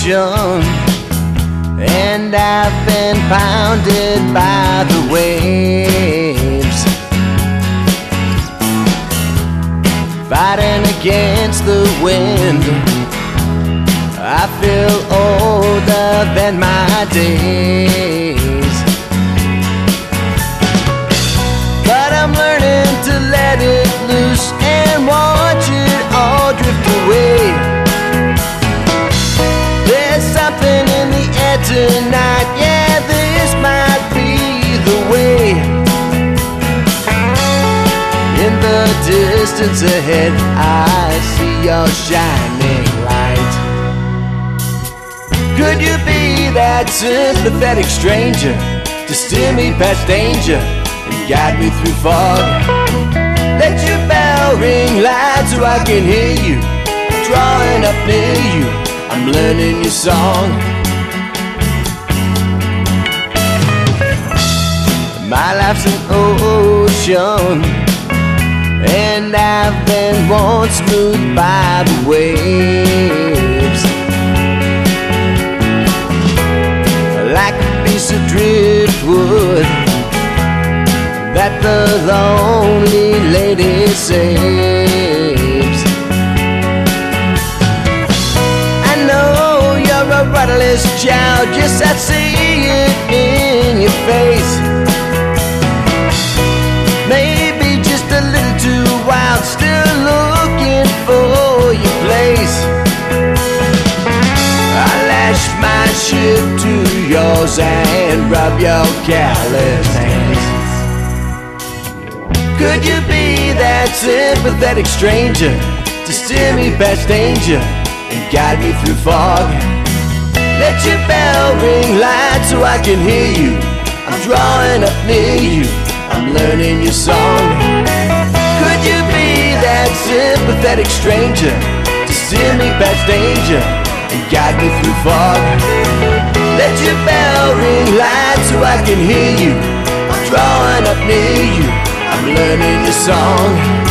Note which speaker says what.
Speaker 1: ocean, and I've been pounded by the waves, fighting against the wind. I feel older than my days, but I'm learning to let it loose and watch it all drift away. There's something in the air tonight, yeah, this might be the way. In the distance ahead, I see your shining light. Could you be that sympathetic stranger to steer me past danger and guide me through fog? Let your bell ring loud so I can hear you. Drawing up near you, I'm learning your song. My life's an ocean, and I've been once moved by the waves, like a piece of driftwood that the lonely lady saves. I know you're a rudderless child, yes, I see it in your face. Maybe just a little too wild, still looking for your place. I lash my ship to yours and rub your callous hands. Could you be that sympathetic stranger to steer me past danger and guide me through fog? Let your bell ring loud so I can hear you. I'm drawing up near you, I'm learning your song. Could you be that sympathetic stranger to steer me past danger and guide me through fog? Let your bell ring loud so I can hear you. I'm drawing up near you, I'm learning your song.